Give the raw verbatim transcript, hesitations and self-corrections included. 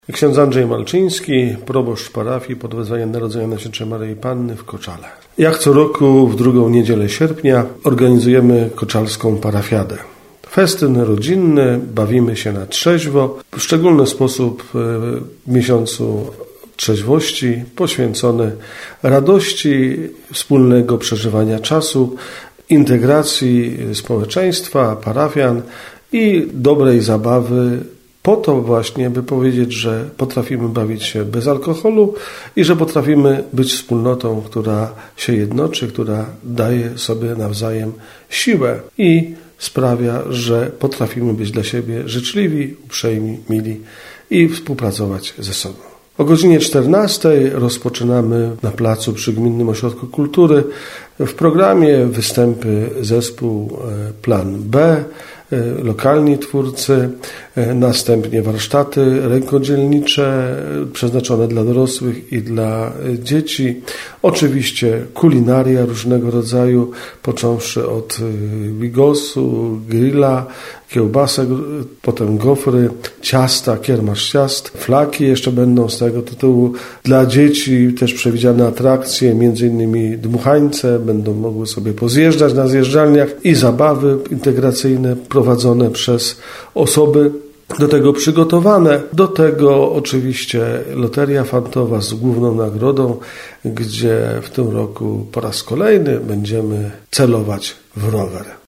Ksiądz Andrzej Malczyński, proboszcz parafii Podwezwania Narodzenia Najświętszej Maryi Panny w Koczale. Jak co roku w drugą niedzielę sierpnia organizujemy koczalską parafiadę. Festyn rodzinny, bawimy się na trzeźwo. W szczególny sposób w miesiącu trzeźwości poświęcony radości wspólnego przeżywania czasu, integracji społeczeństwa, parafian i dobrej zabawy, po to właśnie, by powiedzieć, że potrafimy bawić się bez alkoholu i że potrafimy być wspólnotą, która się jednoczy, która daje sobie nawzajem siłę i sprawia, że potrafimy być dla siebie życzliwi, uprzejmi, mili i współpracować ze sobą. O godzinie czternastej rozpoczynamy na placu przy Gminnym Ośrodku Kultury. W programie występy zespół Plan B, lokalni twórcy, następnie warsztaty rękodzielnicze przeznaczone dla dorosłych i dla dzieci. Oczywiście kulinaria różnego rodzaju, począwszy od bigosu, grilla, kiełbasek, potem gofry, ciasta, kiermasz ciast, flaki jeszcze będą z tego tytułu. Dla dzieci też przewidziane atrakcje, między innymi dmuchańce, będą mogły sobie pozjeżdżać na zjeżdżalniach i zabawy integracyjne prowadzone przez osoby do tego przygotowane. Do tego oczywiście loteria fantowa z główną nagrodą, gdzie w tym roku po raz kolejny będziemy celować w rower.